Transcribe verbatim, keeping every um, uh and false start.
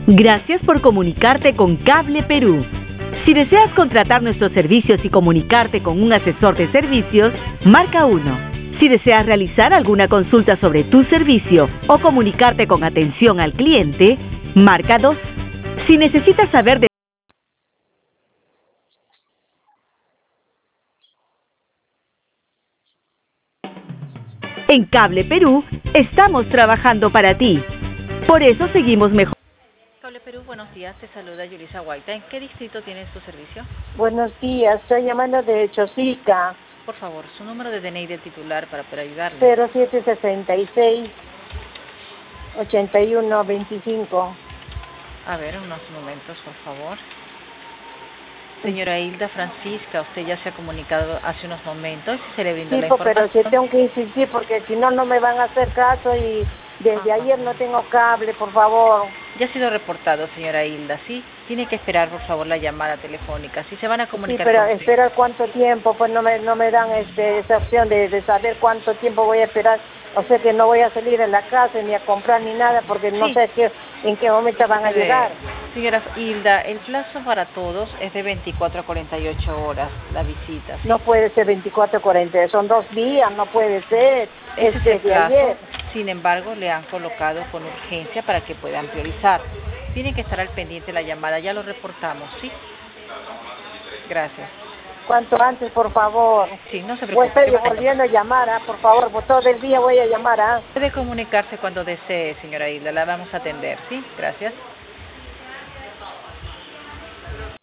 Gracias por comunicarte con Cable Perú. Si deseas contratar nuestros servicios y comunicarte con un asesor de servicios, marca uno. Si deseas realizar alguna consulta sobre tu servicio o comunicarte con atención al cliente, marca dos. Si necesitas saber de En Cable Perú, estamos trabajando para ti. Por eso seguimos mejor. Cable Perú, buenos días. Te saluda Yulisa Guaita. ¿En qué distrito tienes tu servicio? Buenos días. Estoy llamando de Chosica. Por favor, su número de D N I del titular para poder ayudarle. cero siete sesenta y seis, ochenta y uno, veinticinco. A ver, unos momentos, por favor. Señora Hilda Francisca, usted ya se ha comunicado hace unos momentos y se le brindó Sí, la po, información. pero sí tengo que insistir porque si no, no me van a hacer caso y desde Ajá. ayer no tengo cable, por favor. Ya ha sido reportado, señora Hilda, ¿sí? Tiene que esperar, por favor, la llamada telefónica. Si se van a Sí, comunicar pero con usted. esperar cuánto tiempo, pues no me no me dan este, esa opción de, de saber cuánto tiempo voy a esperar. O sea que no voy a salir en la casa ni a comprar ni nada porque no Sí. sé qué, en qué momento van a Puede- llegar. Señora Hilda, el plazo para todos es de veinticuatro a cuarenta y ocho horas, la visita. ¿sí? No puede ser veinticuatro, cuarenta, son dos días, no puede ser. Ese Es es el desde plazo. ayer. Sin embargo, le han colocado con urgencia para que puedan priorizar. Tienen que estar al pendiente de la llamada, ya lo reportamos, ¿sí? Gracias. Cuanto antes, por favor. Sí, no se Voy a preocupe. estar volviendo a llamar, ¿ah? Por favor, por todo el día voy a llamar, ¿ah? Puede comunicarse cuando desee, señora Hilda, la vamos a atender, ¿sí? Gracias.